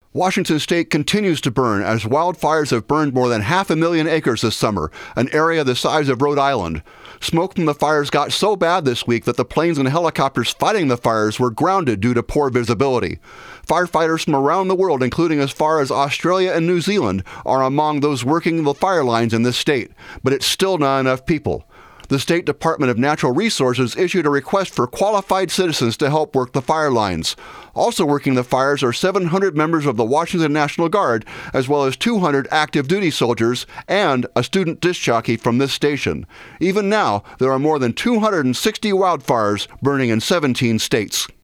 Washington state continues to burn as wildfires have burned more than 500,000 acres this summer, an area the size of Rhode Island. Smoke from the fires got so bad this week that the planes and helicopters fighting the fires were grounded due to poor visibility. Firefighters from around the world, including as far as Australia and New Zealand, are among those working the fire lines in this state, but it's still not enough people. The State Department of Natural Resources issued a request for qualified citizens to help work the fire lines. Also working the fires are 700 members of the Washington National Guard, as well as 200 active duty soldiers and a student disc jockey from this station. Even now, there are more than 260 wildfires burning in 17 states.